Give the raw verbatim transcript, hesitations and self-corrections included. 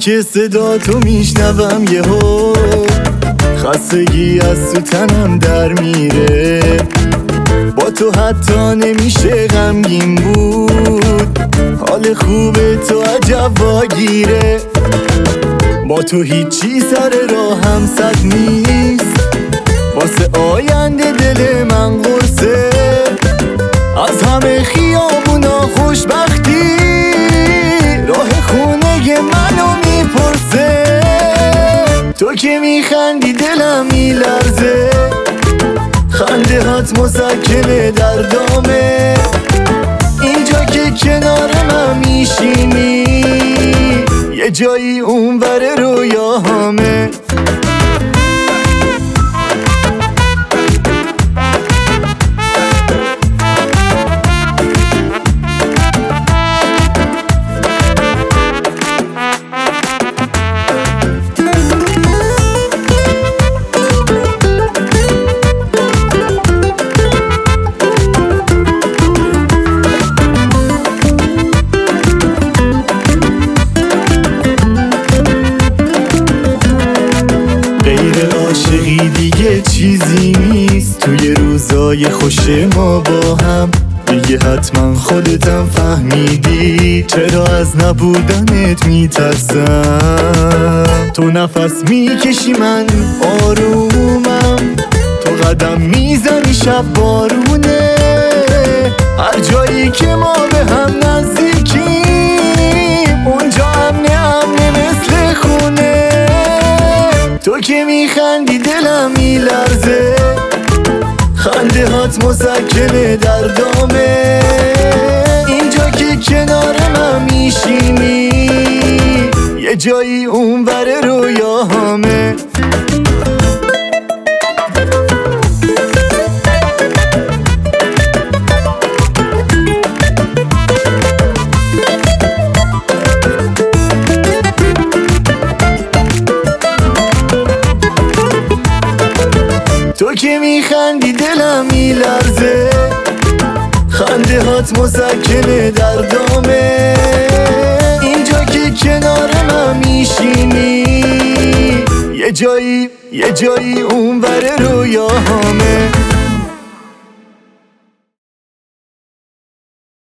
که صدا تو میشنوم یهو خستگی از تو تنم در میره. با تو حتی نمیشه غمگین بود، حال خوبه تو عجب واگیره. با تو هیچی سر راهم سد نیست، واسه آینده دل من قرصه. از همه خیابونا خوشبختی راه خونه منو میپرسه. تو که میخندی دلم میلرزه، خنده هات مسکنه دردامه. اینجا که کنار من میشینی یه جایی اونور رویاهامه. عاشقی دیگه چیزی نیست توی روزای خوش ما با هم. دیگه حتما خودتم فهمیدی چرا از نبودنت میترسم. تو نفس میکشی من آرومم، تو قدم میزنی شب بارونه. هر جایی که ما به هم نزدیکیم اونجا امنه امنه مثل خونه. تو که میخندی دلم میلرزه، خنده هات مسکنه دردامه. اینجا که کنار من میشینی یه جایی اونور رویاهامه. تو که میخندی دلم میلرزه، خنده هات مسکنه دردامه. اینجا که کنار من میشینی یه جایی یه جایی اونور رویاهامه.